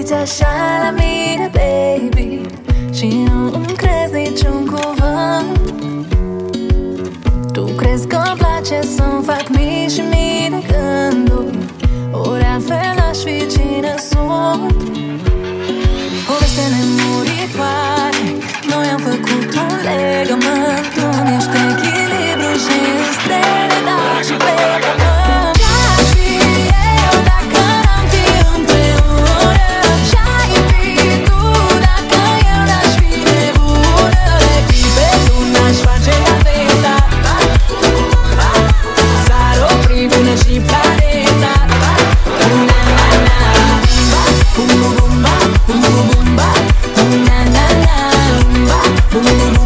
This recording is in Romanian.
uiți așa la mine, baby, și nu îmi crezi niciun cuvânt. Tu crezi că-mi place să-mi fac mii și mii de gânduri, ori altfel n-aș fi cine sunt. Poveste nemuritoare, noi am făcut un legământ. Tu ești echilibru și în stele, dar și pe pământ. Ce-aș fi eu dacă n-am fi împreună? Ce-ai fi tu dacă eu n-aș fi nebună? Clipe tu n-aș face la veta, s-ar opri până și planeta. Na-na-na, bum bum bum bum bum bum bum, na-na-na, bum bum bum.